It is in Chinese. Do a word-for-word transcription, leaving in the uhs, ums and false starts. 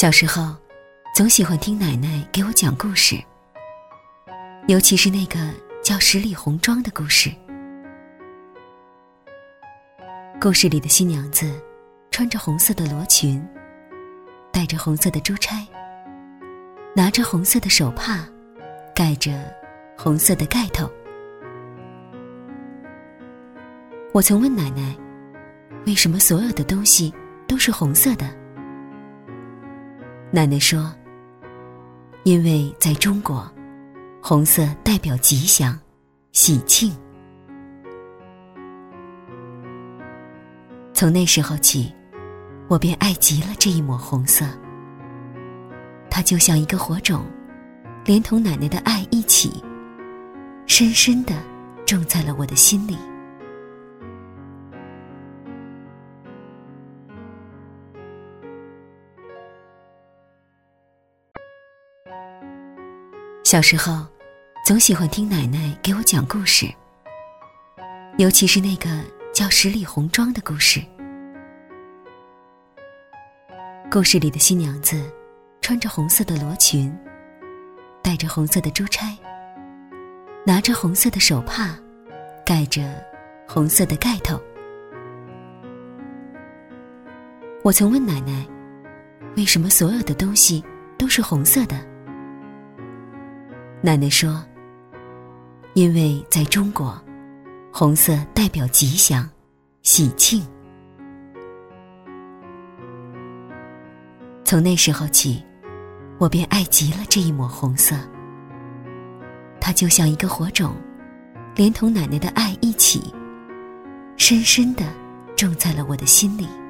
小时候总喜欢听奶奶给我讲故事，尤其是那个叫十里红妆的故事。故事里的新娘子穿着红色的罗裙，戴着红色的珠钗，拿着红色的手帕，盖着红色的盖头。我曾问奶奶，为什么所有的东西都是红色的？奶奶说，因为在中国，红色代表吉祥、喜庆。从那时候起，我便爱极了这一抹红色。它就像一个火种，连同奶奶的爱一起，深深地种在了我的心里。小时候总喜欢听奶奶给我讲故事，尤其是那个叫十里红妆的故事。故事里的新娘子穿着红色的罗裙，戴着红色的珠钗，拿着红色的手帕，盖着红色的盖头。我曾问奶奶，为什么所有的东西都是红色的？奶奶说，因为在中国，红色代表吉祥、喜庆。从那时候起，我便爱极了这一抹红色。它就像一个火种，连同奶奶的爱一起，深深地种在了我的心里。